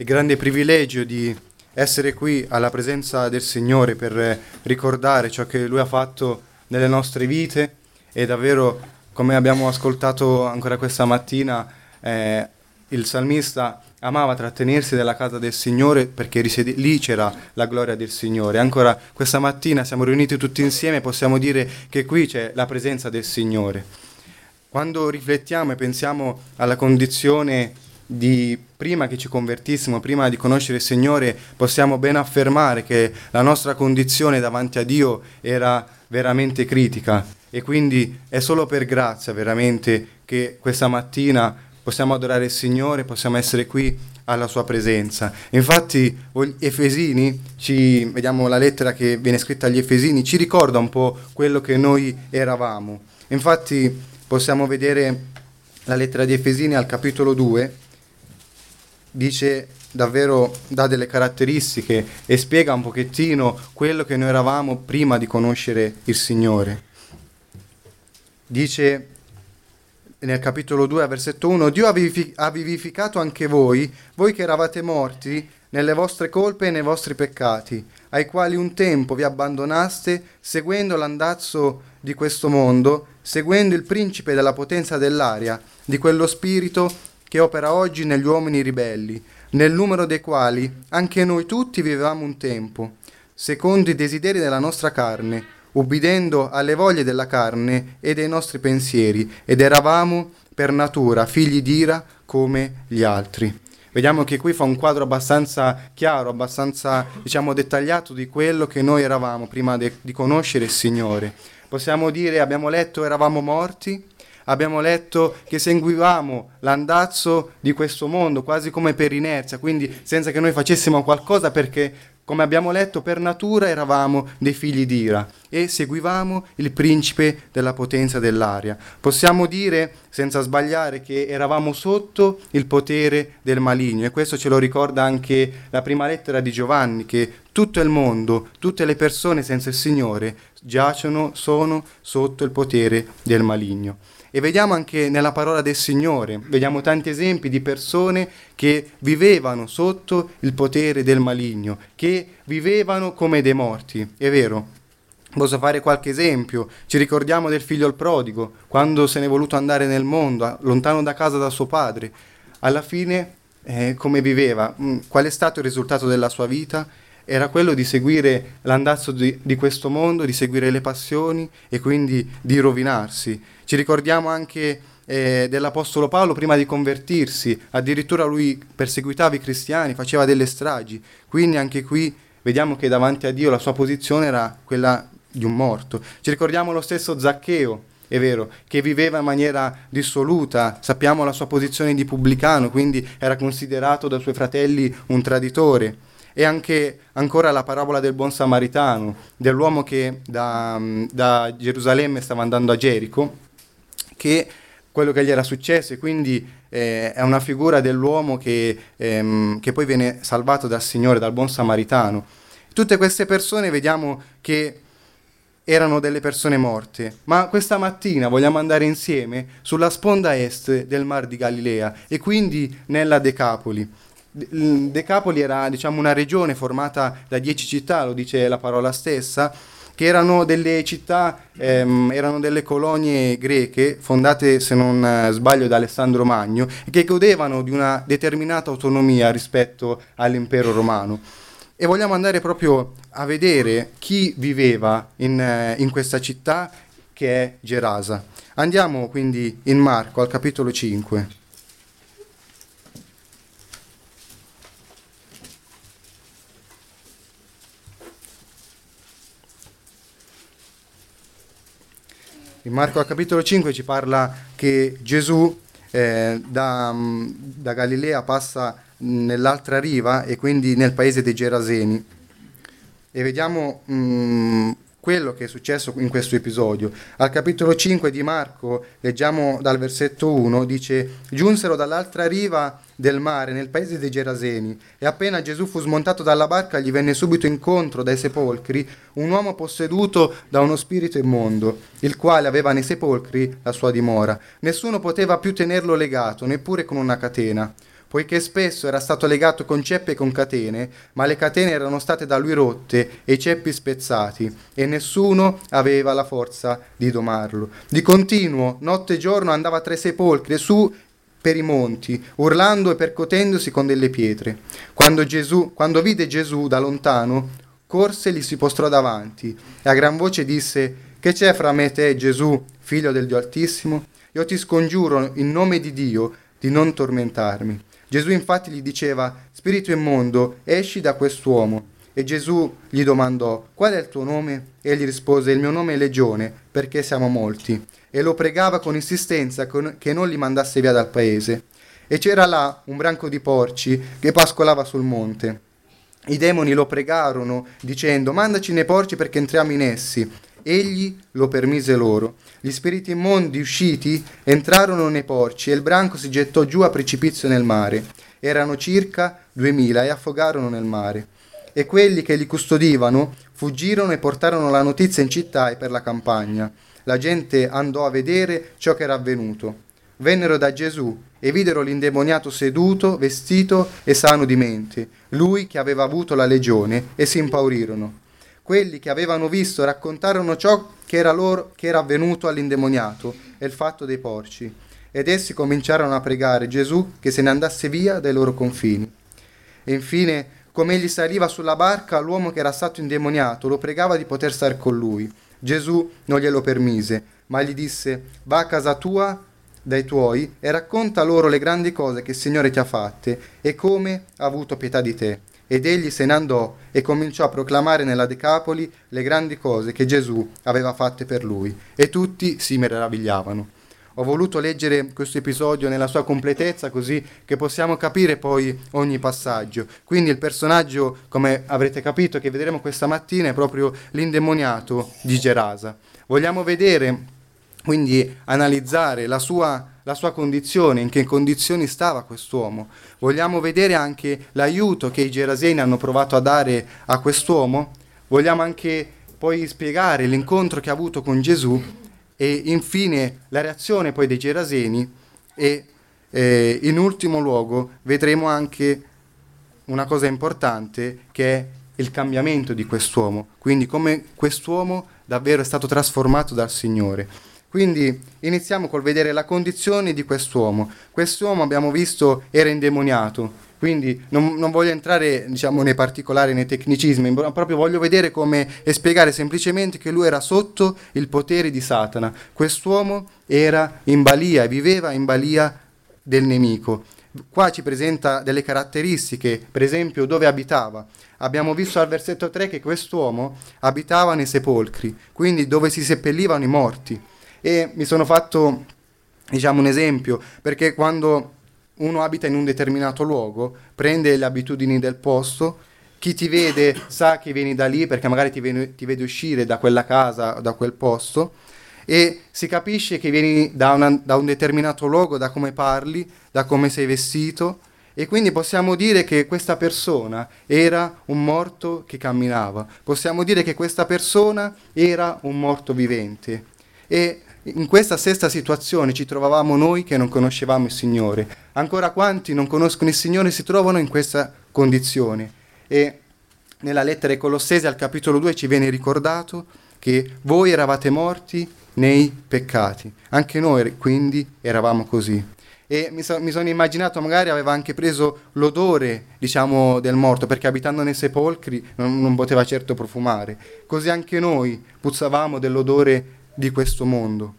il grande privilegio di essere qui alla presenza del Signore per ricordare ciò che Lui ha fatto nelle nostre vite e davvero, come abbiamo ascoltato ancora questa mattina, il salmista amava trattenersi nella casa del Signore perché lì c'era la gloria del Signore. Ancora questa mattina siamo riuniti tutti insieme e possiamo dire che qui c'è la presenza del Signore. Quando riflettiamo e pensiamo alla condizione di prima che ci convertissimo, prima di conoscere il Signore, possiamo ben affermare che la nostra condizione davanti a Dio era veramente critica e quindi è solo per grazia veramente che questa mattina possiamo adorare il Signore, possiamo essere qui alla sua presenza. Infatti Efesini, vediamo la lettera che viene scritta agli Efesini, ci ricorda un po' quello che noi eravamo. Infatti possiamo vedere la lettera di Efesini al capitolo 2, dice davvero, dà delle caratteristiche e spiega un pochettino quello che noi eravamo prima di conoscere il Signore. Dice nel capitolo 2, versetto 1, Dio ha vivificato anche voi che eravate morti nelle vostre colpe e nei vostri peccati, ai quali un tempo vi abbandonaste, seguendo l'andazzo di questo mondo, seguendo il principe della potenza dell'aria, di quello spirito che opera oggi negli uomini ribelli, nel numero dei quali anche noi tutti vivevamo un tempo, secondo i desideri della nostra carne, ubbidendo alle voglie della carne e dei nostri pensieri, ed eravamo per natura figli d'ira come gli altri. Vediamo che qui fa un quadro abbastanza chiaro, abbastanza dettagliato di quello che noi eravamo prima di conoscere il Signore. Possiamo dire, abbiamo letto, eravamo morti, abbiamo letto che seguivamo l'andazzo di questo mondo quasi come per inerzia, quindi senza che noi facessimo qualcosa perché, come abbiamo letto, per natura eravamo dei figli d'ira e seguivamo il principe della potenza dell'aria. Possiamo dire, senza sbagliare, che eravamo sotto il potere del maligno, e questo ce lo ricorda anche la prima lettera di Giovanni, che tutto il mondo, tutte le persone senza il Signore sono sotto il potere del maligno. E vediamo anche nella parola del Signore, vediamo tanti esempi di persone che vivevano sotto il potere del maligno, che vivevano come dei morti. È vero, posso fare qualche esempio. Ci ricordiamo del figlio il prodigo, quando se n'è voluto andare nel mondo, lontano da casa da suo padre. Alla fine, come viveva? Qual è stato il risultato della sua vita? Era quello di seguire l'andazzo di questo mondo, di seguire le passioni e quindi di rovinarsi. Ci ricordiamo anche dell'Apostolo Paolo prima di convertirsi, addirittura lui perseguitava i cristiani, faceva delle stragi, quindi anche qui vediamo che davanti a Dio la sua posizione era quella di un morto. Ci ricordiamo lo stesso Zaccheo, è vero, che viveva in maniera dissoluta, sappiamo la sua posizione di pubblicano, quindi era considerato dai suoi fratelli un traditore. E anche ancora la parabola del buon samaritano, dell'uomo che da Gerusalemme stava andando a Gerico, che quello che gli era successo, e quindi è una figura dell'uomo che poi viene salvato dal Signore, dal buon samaritano. Tutte queste persone vediamo che erano delle persone morte, ma questa mattina vogliamo andare insieme sulla sponda est del Mar di Galilea e quindi nella Decapoli. Decapoli era una regione formata da 10 città, lo dice la parola stessa, che erano delle città, erano delle colonie greche fondate, se non sbaglio, da Alessandro Magno, che godevano di una determinata autonomia rispetto all'impero romano. E vogliamo andare proprio a vedere chi viveva in questa città, che è Gerasa. Andiamo quindi in Marco al capitolo 5. In Marco al capitolo 5 ci parla che Gesù da Galilea passa nell'altra riva e quindi nel paese dei Geraseni. E vediamo quello che è successo in questo episodio. Al capitolo 5 di Marco, leggiamo dal versetto 1, dice: giunsero dall'altra riva del mare nel paese dei Geraseni, e appena Gesù fu smontato dalla barca gli venne subito incontro dai sepolcri un uomo posseduto da uno spirito immondo, il quale aveva nei sepolcri la sua dimora. Nessuno poteva più tenerlo legato, neppure con una catena. poiché spesso era stato legato con ceppi e con catene, ma le catene erano state da lui rotte e i ceppi spezzati, e nessuno aveva la forza di domarlo. Di continuo, notte e giorno, andava tra i sepolcri e su per i monti, urlando e percotendosi con delle pietre. Quando vide Gesù da lontano, corse e gli si postrò davanti, e a gran voce disse: «Che c'è fra me e te, Gesù, figlio del Dio Altissimo? Io ti scongiuro in nome di Dio di non tormentarmi». Gesù infatti gli diceva: «Spirito immondo, esci da quest'uomo». E Gesù gli domandò: «Qual è il tuo nome?» E egli rispose: «Il mio nome è Legione, perché siamo molti». E lo pregava con insistenza che non li mandasse via dal paese. E c'era là un branco di porci che pascolava sul monte. I demoni lo pregarono dicendo: «Mandaci nei porci perché entriamo in essi». Egli lo permise loro. Gli spiriti immondi usciti entrarono nei porci e il branco si gettò giù a precipizio nel mare. Erano circa 2000 e affogarono nel mare. E quelli che li custodivano fuggirono e portarono la notizia in città e per la campagna. La gente andò a vedere ciò che era avvenuto. Vennero da Gesù e videro l'indemoniato seduto, vestito e sano di mente, lui che aveva avuto la legione, e si impaurirono. Quelli che avevano visto raccontarono ciò che era avvenuto all'indemoniato e il fatto dei porci. Ed essi cominciarono a pregare Gesù che se ne andasse via dai loro confini. E infine, come egli saliva sulla barca, l'uomo che era stato indemoniato lo pregava di poter stare con lui. Gesù non glielo permise, ma gli disse: «Va a casa tua dai tuoi e racconta loro le grandi cose che il Signore ti ha fatte e come ha avuto pietà di te». Ed egli se ne andò e cominciò a proclamare nella Decapoli le grandi cose che Gesù aveva fatte per lui, e tutti si meravigliavano. Ho voluto leggere questo episodio nella sua completezza così che possiamo capire poi ogni passaggio. Quindi il personaggio, come avrete capito, che vedremo questa mattina è proprio l'indemoniato di Gerasa. Vogliamo vedere, quindi analizzare la sua condizione, in che condizioni stava quest'uomo. Vogliamo vedere anche l'aiuto che i geraseni hanno provato a dare a quest'uomo. Vogliamo anche poi spiegare l'incontro che ha avuto con Gesù e infine la reazione poi dei geraseni e in ultimo luogo vedremo anche una cosa importante che è il cambiamento di quest'uomo, quindi come quest'uomo davvero è stato trasformato dal Signore. Quindi iniziamo col vedere la condizione di quest'uomo. Quest'uomo, abbiamo visto, era indemoniato, quindi non voglio entrare, diciamo, nei particolari, nei tecnicismi, ma proprio voglio vedere come e spiegare semplicemente che lui era sotto il potere di Satana. Quest'uomo era in balia, viveva in balia del nemico. Qua ci presenta delle caratteristiche, per esempio dove abitava. Abbiamo visto al versetto 3 che quest'uomo abitava nei sepolcri, quindi dove si seppellivano i morti. E mi sono fatto, diciamo, un esempio, perché quando uno abita in un determinato luogo, prende le abitudini del posto, chi ti vede sa che vieni da lì, perché magari ti vede uscire da quella casa, da quel posto, e si capisce che vieni da un determinato luogo, da come parli, da come sei vestito, e quindi possiamo dire che questa persona era un morto che camminava, possiamo dire che questa persona era un morto vivente. E in questa stessa situazione ci trovavamo noi che non conoscevamo il Signore. Ancora quanti non conoscono il Signore si trovano in questa condizione. E nella lettera ai Colossesi al capitolo 2 ci viene ricordato che voi eravate morti nei peccati. Anche noi quindi eravamo così. E mi sono immaginato, magari aveva anche preso l'odore, diciamo, del morto, perché abitando nei sepolcri non poteva certo profumare. Così anche noi puzzavamo dell'odore di questo mondo.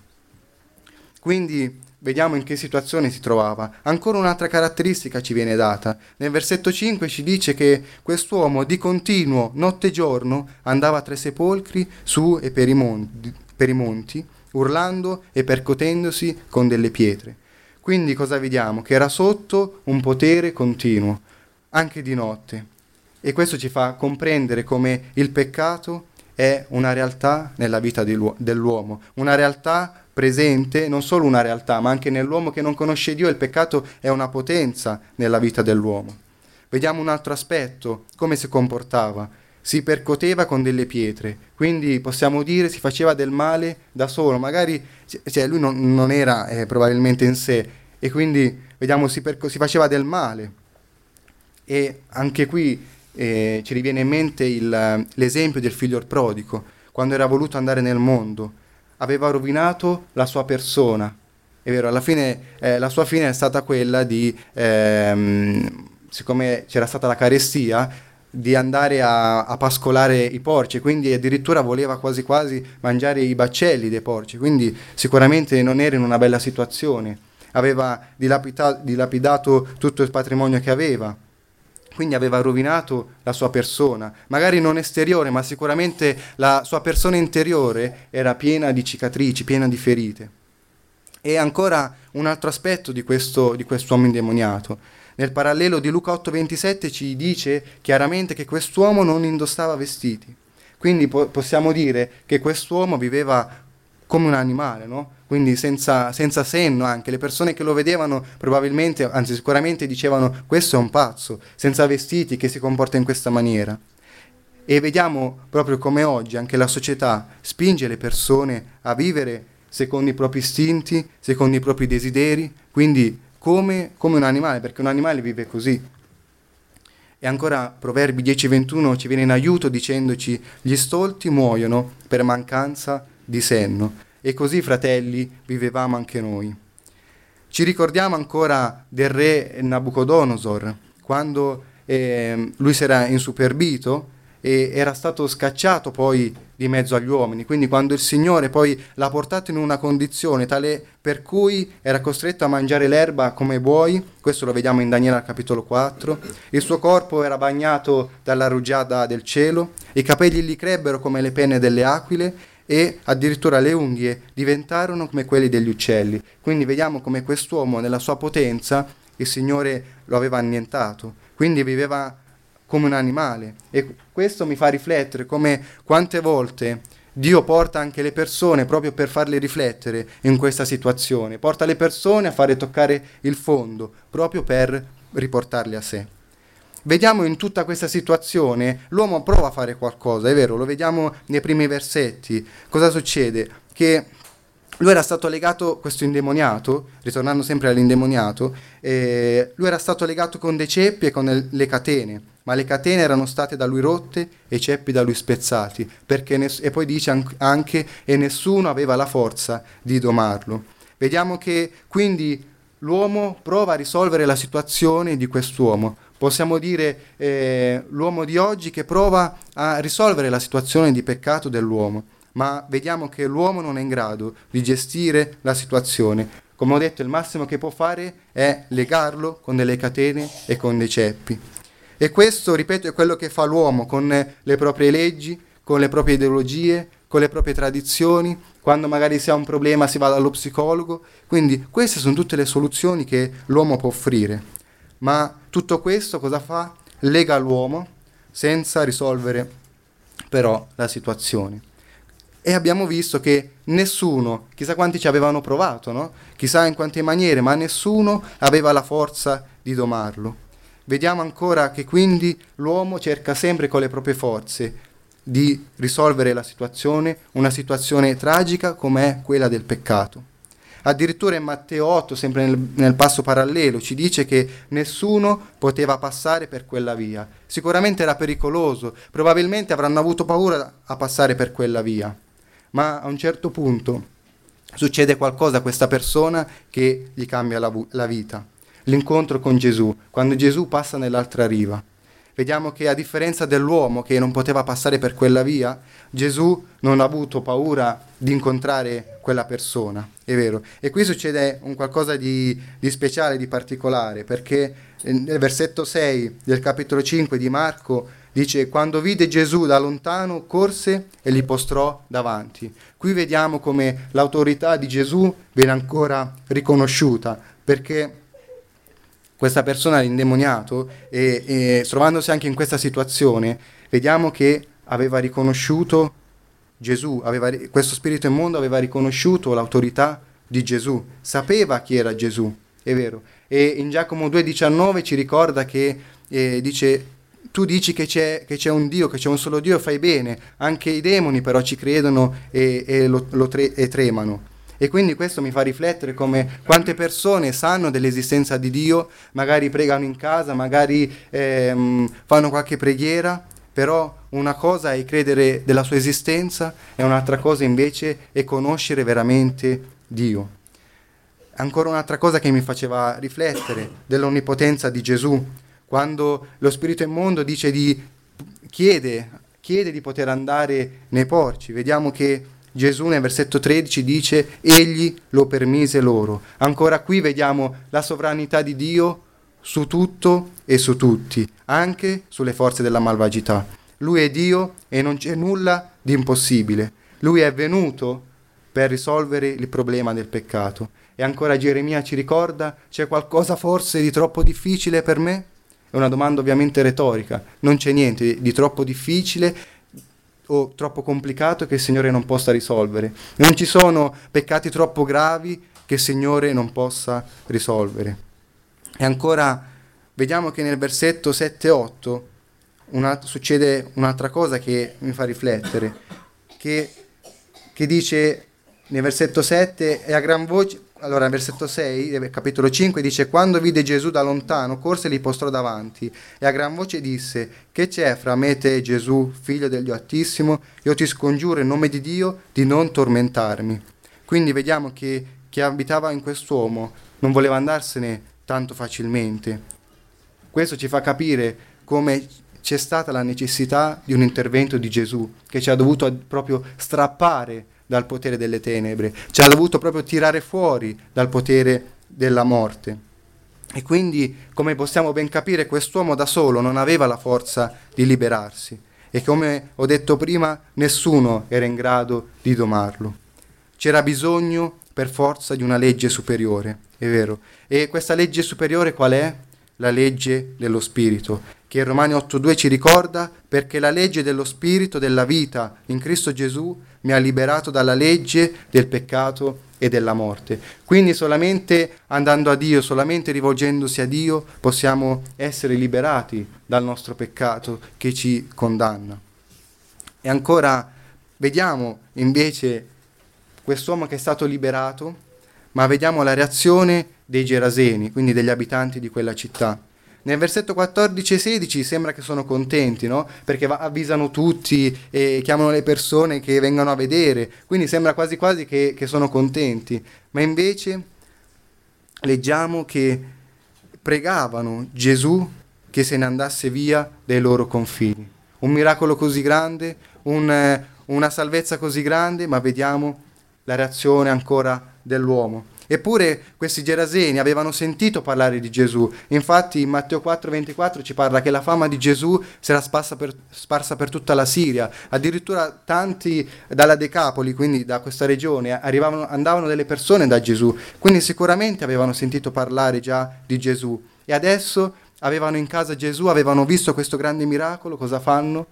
Quindi vediamo in che situazione si trovava. Ancora un'altra caratteristica ci viene data. Nel versetto 5 ci dice che quest'uomo di continuo, notte e giorno, andava tra i sepolcri, su e per i monti, urlando e percotendosi con delle pietre. Quindi cosa vediamo? Che era sotto un potere continuo, anche di notte. E questo ci fa comprendere come il peccato è una realtà nella vita dell'uomo, una realtà presente, non solo una realtà, ma anche nell'uomo che non conosce Dio il peccato è una potenza nella vita dell'uomo. Vediamo un altro aspetto, come si comportava. Si percoteva con delle pietre, quindi possiamo dire si faceva del male da solo, magari lui non era probabilmente in sé, e quindi vediamo si faceva del male. E anche qui ci riviene in mente l'esempio del figlio prodigo, quando era voluto andare nel mondo, aveva rovinato la sua persona. È vero, alla fine la sua fine è stata quella di, siccome c'era stata la carestia, di andare a pascolare i porci, quindi addirittura voleva quasi quasi mangiare i baccelli dei porci, quindi sicuramente non era in una bella situazione, aveva dilapidato tutto il patrimonio che aveva. Quindi aveva rovinato la sua persona, magari non esteriore, ma sicuramente la sua persona interiore era piena di cicatrici, piena di ferite. E ancora un altro aspetto di quest'uomo indemoniato. Nel parallelo di Luca 8,27 ci dice chiaramente che quest'uomo non indossava vestiti. Quindi possiamo dire che quest'uomo viveva come un animale, no? Quindi senza senno anche. Le persone che lo vedevano probabilmente, anzi sicuramente dicevano questo è un pazzo, senza vestiti, che si comporta in questa maniera. E vediamo proprio come oggi anche la società spinge le persone a vivere secondo i propri istinti, secondo i propri desideri, quindi come un animale, perché un animale vive così. E ancora Proverbi 10,21 ci viene in aiuto dicendoci gli stolti muoiono per mancanza di senno. E così, fratelli, vivevamo anche noi. Ci ricordiamo ancora del re Nabucodonosor, quando lui si era insuperbito e era stato scacciato poi di mezzo agli uomini. Quindi quando il Signore poi l'ha portato in una condizione tale per cui era costretto a mangiare l'erba come buoi, questo lo vediamo in Daniele al capitolo 4, il suo corpo era bagnato dalla rugiada del cielo, i capelli gli crebbero come le penne delle aquile, e addirittura le unghie diventarono come quelli degli uccelli. Quindi vediamo come quest'uomo nella sua potenza il Signore lo aveva annientato, quindi viveva come un animale. E questo mi fa riflettere come quante volte Dio porta anche le persone proprio per farle riflettere in questa situazione, porta le persone a fare toccare il fondo proprio per riportarle a sé. Vediamo in tutta questa situazione, l'uomo prova a fare qualcosa, è vero, lo vediamo nei primi versetti. Cosa succede? Che lui era stato legato, questo indemoniato, ritornando sempre all'indemoniato, lui era stato legato con dei ceppi e con le catene, ma le catene erano state da lui rotte e i ceppi da lui spezzati, e poi dice anche, e nessuno aveva la forza di domarlo. Vediamo che quindi l'uomo prova a risolvere la situazione di quest'uomo. Possiamo dire l'uomo di oggi che prova a risolvere la situazione di peccato dell'uomo, ma vediamo che l'uomo non è in grado di gestire la situazione. Come ho detto, il massimo che può fare è legarlo con delle catene e con dei ceppi. E questo, ripeto, è quello che fa l'uomo con le proprie leggi, con le proprie ideologie, con le proprie tradizioni. Quando magari si ha un problema si va dallo psicologo. Quindi queste sono tutte le soluzioni che l'uomo può offrire. Ma tutto questo cosa fa? Lega l'uomo senza risolvere però la situazione. E abbiamo visto che nessuno, chissà quanti ci avevano provato, no? Chissà in quante maniere, ma nessuno aveva la forza di domarlo. Vediamo ancora che quindi l'uomo cerca sempre con le proprie forze di risolvere la situazione, una situazione tragica come è quella del peccato. Addirittura in Matteo 8, sempre nel passo parallelo, ci dice che nessuno poteva passare per quella via. Sicuramente era pericoloso, probabilmente avranno avuto paura a passare per quella via. Ma a un certo punto succede qualcosa a questa persona che gli cambia la vita. L'incontro con Gesù, quando Gesù passa nell'altra riva. Vediamo che a differenza dell'uomo che non poteva passare per quella via, Gesù non ha avuto paura di incontrare quella persona, è vero. E qui succede un qualcosa di speciale, di particolare, perché nel versetto 6 del capitolo 5 di Marco dice: quando vide Gesù da lontano corse e gli postrò davanti. Qui vediamo come l'autorità di Gesù viene ancora riconosciuta, perché questa persona, l'indemoniato, e trovandosi anche in questa situazione, vediamo che aveva riconosciuto Gesù, questo spirito immondo aveva riconosciuto l'autorità di Gesù, sapeva chi era Gesù, è vero. E in Giacomo 2,19 ci ricorda che dice: tu dici che c'è un Dio, che c'è un solo Dio, fai bene, anche i demoni però ci credono e tremano. E quindi questo mi fa riflettere come quante persone sanno dell'esistenza di Dio, magari pregano in casa, magari fanno qualche preghiera, però una cosa è credere della sua esistenza e un'altra cosa invece è conoscere veramente Dio. Ancora un'altra cosa che mi faceva riflettere dell'onnipotenza di Gesù, quando lo spirito immondo dice chiede di poter andare nei porci. Vediamo che Gesù nel versetto 13 dice egli lo permise loro. Ancora qui vediamo la sovranità di Dio su tutto e su tutti, anche sulle forze della malvagità. Lui è Dio e non c'è nulla di impossibile. Lui è venuto per risolvere il problema del peccato. E ancora Geremia ci ricorda, c'è qualcosa forse di troppo difficile per me? È una domanda ovviamente retorica. Non c'è niente di troppo difficile o troppo complicato che il Signore non possa risolvere. Non ci sono peccati troppo gravi che il Signore non possa risolvere. E ancora vediamo che nel versetto 7-8 succede un'altra cosa che mi fa riflettere, che dice nel versetto 7 e a gran voce. Allora, nel versetto 6, capitolo 5, dice: quando vide Gesù da lontano, corse e gli postrò davanti, e a gran voce disse: che c'è fra me e te, Gesù, figlio del Dio Altissimo? Io ti scongiuro in nome di Dio di non tormentarmi. Quindi vediamo che chi abitava in quest'uomo non voleva andarsene tanto facilmente. Questo ci fa capire come c'è stata la necessità di un intervento di Gesù, che ci ha dovuto proprio strappare dal potere delle tenebre, ci ha dovuto proprio tirare fuori dal potere della morte. E quindi, come possiamo ben capire, quest'uomo da solo non aveva la forza di liberarsi e, come ho detto prima, nessuno era in grado di domarlo. C'era bisogno per forza di una legge superiore, è vero. E questa legge superiore qual è? La legge dello Spirito, che in Romani 8,2 ci ricorda: perché la legge dello Spirito della vita in Cristo Gesù mi ha liberato dalla legge del peccato e della morte. Quindi solamente andando a Dio, solamente rivolgendosi a Dio, possiamo essere liberati dal nostro peccato che ci condanna. E ancora vediamo invece quest'uomo che è stato liberato, ma vediamo la reazione dei Geraseni, quindi degli abitanti di quella città. Nel versetto 14 e 16 sembra che sono contenti, no? Perché avvisano tutti e chiamano le persone che vengano a vedere, quindi sembra quasi quasi che sono contenti. Ma invece leggiamo che pregavano Gesù che se ne andasse via dai loro confini. Un miracolo così grande, una salvezza così grande, ma vediamo la reazione ancora dell'uomo. Eppure questi Geraseni avevano sentito parlare di Gesù. Infatti in Matteo 4,24 ci parla che la fama di Gesù si era sparsa per tutta la Siria. Addirittura tanti dalla Decapoli, quindi da questa regione, andavano delle persone da Gesù. Quindi sicuramente avevano sentito parlare già di Gesù. E adesso avevano in casa Gesù, avevano visto questo grande miracolo. Cosa fanno?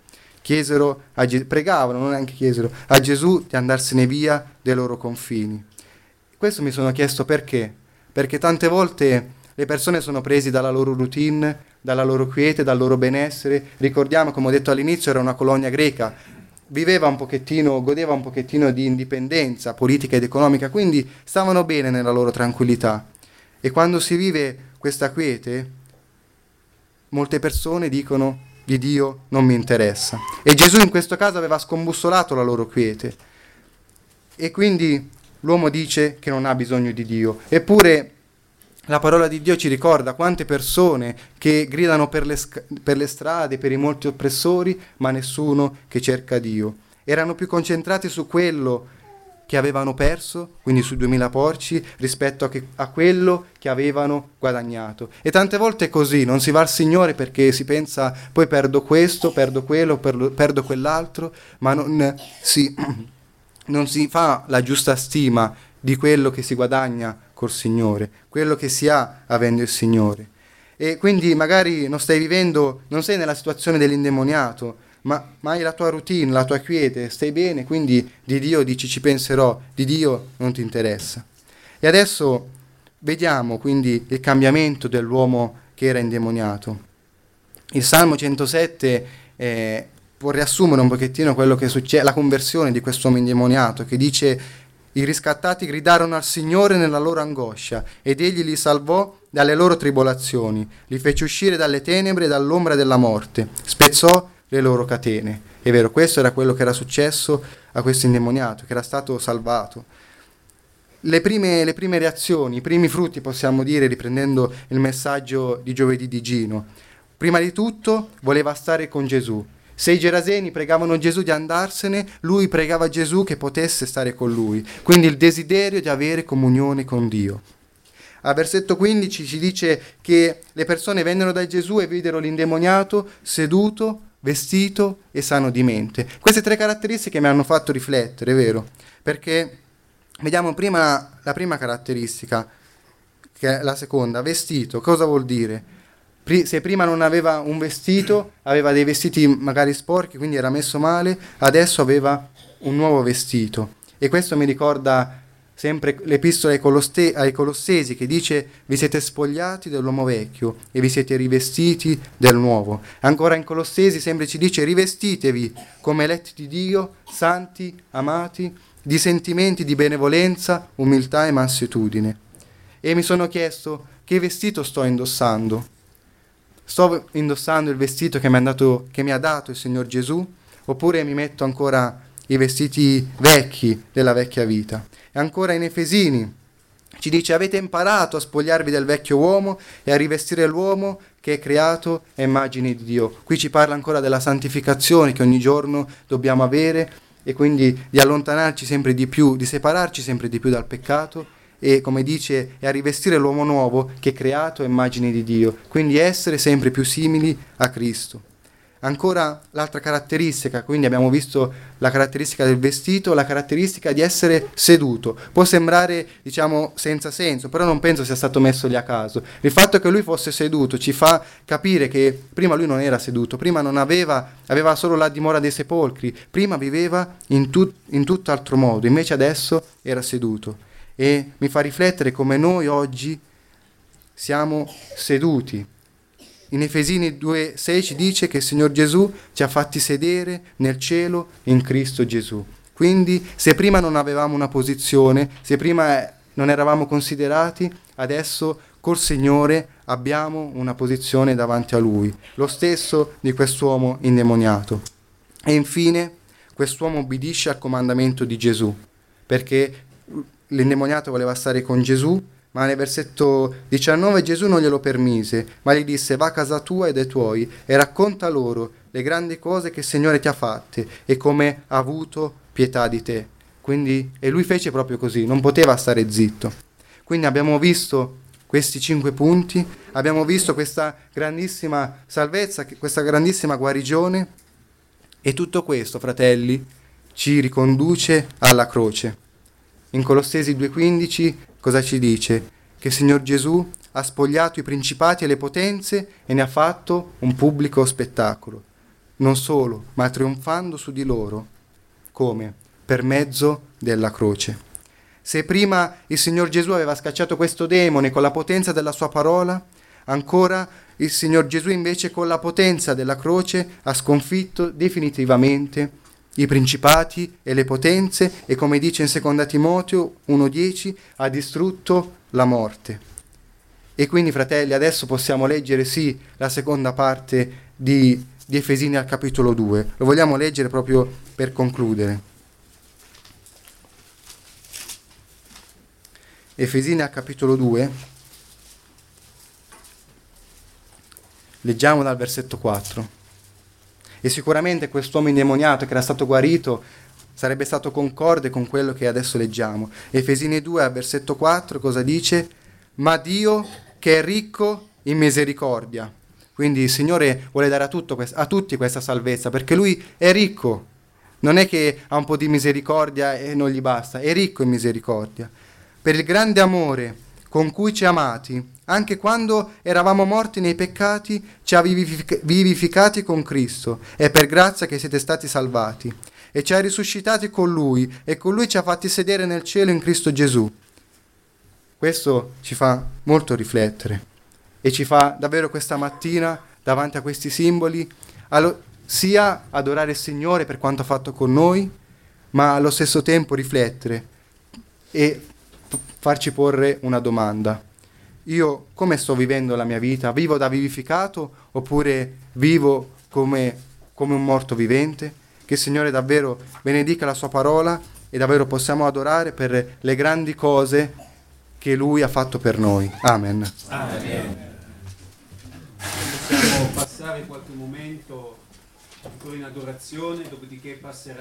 Pregavano, non neanche chiesero, a Gesù di andarsene via dai loro confini. Questo mi sono chiesto perché? Perché tante volte le persone sono presi dalla loro routine, dalla loro quiete, dal loro benessere. Ricordiamo, come ho detto all'inizio, era una colonia greca, godeva un pochettino di indipendenza politica ed economica, quindi stavano bene nella loro tranquillità. E quando si vive questa quiete, molte persone dicono: di Dio non mi interessa. E Gesù in questo caso aveva scombussolato la loro quiete. E quindi l'uomo dice che non ha bisogno di Dio. Eppure la parola di Dio ci ricorda quante persone che gridano per le strade, per i molti oppressori, ma nessuno che cerca Dio. Erano più concentrati su quello che avevano perso, quindi sui 2000 porci, rispetto a quello che avevano guadagnato. E tante volte è così, non si va al Signore perché si pensa: poi perdo questo, perdo quello, perdo quell'altro, ma non si fa la giusta stima di quello che si guadagna col Signore, quello che si ha avendo il Signore. E quindi magari non sei nella situazione dell'indemoniato, ma hai la tua routine, la tua quiete, stai bene, quindi di Dio dici: ci penserò, di Dio non ti interessa. E adesso vediamo quindi il cambiamento dell'uomo che era indemoniato. Il Salmo 107 può riassumere un pochettino quello che succede, la conversione di quest'uomo indemoniato, che dice I riscattati gridarono al Signore nella loro angoscia ed egli li salvò dalle loro tribolazioni, li fece uscire dalle tenebre e dall'ombra della morte, spezzò le loro catene. È vero, questo era quello che era successo a questo indemoniato, che era stato salvato. Le prime reazioni, i primi frutti, possiamo dire, riprendendo il messaggio di giovedì di Gino. Prima di tutto voleva stare con Gesù. Se i Geraseni pregavano Gesù di andarsene, lui pregava Gesù che potesse stare con lui. Quindi il desiderio di avere comunione con Dio. Al versetto 15 ci dice che le persone vennero da Gesù e videro l'indemoniato seduto, vestito e sano di mente. Queste tre caratteristiche mi hanno fatto riflettere, è vero? Perché vediamo prima la prima caratteristica, che è la seconda, vestito. Cosa vuol dire? Se prima non aveva un vestito, aveva dei vestiti magari sporchi, quindi era messo male, adesso aveva un nuovo vestito. E questo mi ricorda sempre l'epistola ai Colossesi, che dice: vi siete spogliati dell'uomo vecchio e vi siete rivestiti del nuovo. Ancora in Colossesi sempre ci dice: rivestitevi come eletti di Dio, santi, amati, di sentimenti di benevolenza, umiltà e mansuetudine. E mi sono chiesto: che vestito sto indossando? Sto indossando il vestito che mi ha dato il Signor Gesù, oppure mi metto ancora i vestiti vecchi della vecchia vita? E ancora in Efesini ci dice: avete imparato a spogliarvi del vecchio uomo e a rivestire l'uomo che è creato a immagine di Dio. Qui ci parla ancora della santificazione che ogni giorno dobbiamo avere, e quindi di allontanarci sempre di più, di separarci sempre di più dal peccato, e come dice, è a rivestire l'uomo nuovo che è creato a immagine di Dio, quindi essere sempre più simili a Cristo. Ancora l'altra caratteristica, quindi abbiamo visto la caratteristica del vestito, la caratteristica di essere seduto. Può sembrare, diciamo, senza senso, però non penso sia stato messo lì a caso. Il fatto che lui fosse seduto ci fa capire che prima lui non era seduto, prima non aveva solo la dimora dei sepolcri, prima viveva in tutt'altro modo, invece adesso era seduto. E mi fa riflettere come noi oggi siamo seduti. In Efesini 2,6 ci dice che il Signor Gesù ci ha fatti sedere nel cielo in Cristo Gesù. Quindi se prima non avevamo una posizione, se prima non eravamo considerati, adesso col Signore abbiamo una posizione davanti a Lui. Lo stesso di quest'uomo indemoniato. E infine quest'uomo obbedisce al comandamento di Gesù, perché l'indemoniato voleva stare con Gesù, ma nel versetto 19 Gesù non glielo permise, ma gli disse: va a casa tua e dai tuoi e racconta loro le grandi cose che il Signore ti ha fatte e come ha avuto pietà di te. Quindi, e lui fece proprio così, non poteva stare zitto. Quindi abbiamo visto questi 5 punti, abbiamo visto questa grandissima salvezza, questa grandissima guarigione, e tutto questo, fratelli, ci riconduce alla croce. In Colossesi 2,15 cosa ci dice? Che il Signor Gesù ha spogliato i principati e le potenze e ne ha fatto un pubblico spettacolo. Non solo, ma trionfando su di loro. Come? Per mezzo della croce. Se prima il Signor Gesù aveva scacciato questo demone con la potenza della sua parola, ancora il Signor Gesù invece con la potenza della croce ha sconfitto definitivamente i principati e le potenze, e come dice in 2 Timoteo 1,10 ha distrutto la morte. E quindi, fratelli, adesso possiamo leggere sì la seconda parte di Efesini al capitolo 2. Lo vogliamo leggere proprio per concludere. Efesini al capitolo 2, leggiamo dal versetto 4. E sicuramente quest'uomo indemoniato che era stato guarito sarebbe stato concorde con quello che adesso leggiamo. Efesini 2 al versetto 4 cosa dice? Ma Dio che è ricco in misericordia. Quindi il Signore vuole dare a tutti questa salvezza, perché Lui è ricco. Non è che ha un po' di misericordia e non gli basta, è ricco in misericordia. Per il grande amore con cui ci ha amati, anche quando eravamo morti nei peccati, ci ha vivificati con Cristo. È per grazia che siete stati salvati. E ci ha risuscitati con Lui, e con Lui ci ha fatti sedere nel cielo in Cristo Gesù. Questo ci fa molto riflettere, e ci fa davvero questa mattina, davanti a questi simboli, sia adorare il Signore per quanto ha fatto con noi, ma allo stesso tempo riflettere e farci porre una domanda. Io come sto vivendo la mia vita? Vivo da vivificato oppure vivo come un morto vivente? Che il Signore davvero benedica la sua parola e davvero possiamo adorare per le grandi cose che Lui ha fatto per noi. Amen. Amen. Possiamo passare qualche momento ancora in adorazione, dopodiché passerà